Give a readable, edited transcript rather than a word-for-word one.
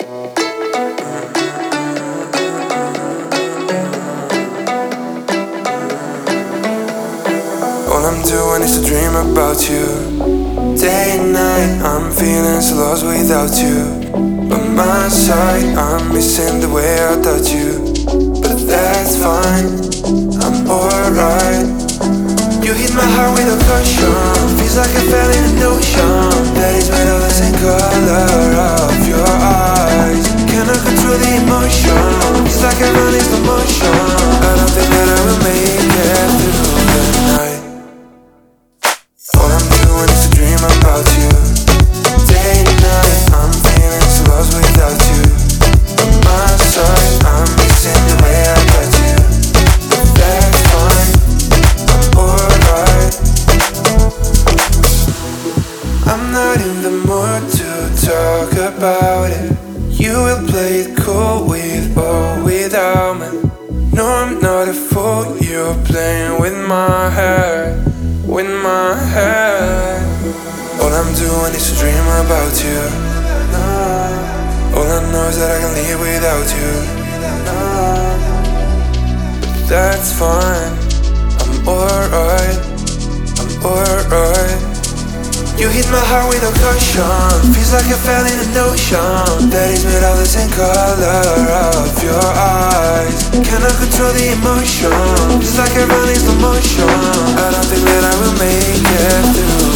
All I'm doing is to dream about you. Day and night, I'm feeling so lost without you. By my side, I'm missing the way I touch you. But that's fine, I'm alright. You hit my heart with a caution. Feels like I fell in an ocean that is made of the same color of your eyes. Cannot control the emotion. It's like I run in slow motion. I don't think that I will make it through the night. All I'm doing is to dream about you. Day and night, I'm feeling so lost without you. On my side, I'm missing the way I touch you. But that's fine, I'm alright. I'm not in the mood to talk about it. You will play it cool with or without me. No, I'm not a fool, you're playing with my head. With my head. All I'm doing is to dream about you. All I know is that I can live without you. But that's fine, I'm alright. I'm alright. You hit my heart with a caution. Feels like I fell in an ocean that is made of the same color of your eyes. Cannot control the emotion. It's like I run in slow motion. I don't think that I will make it through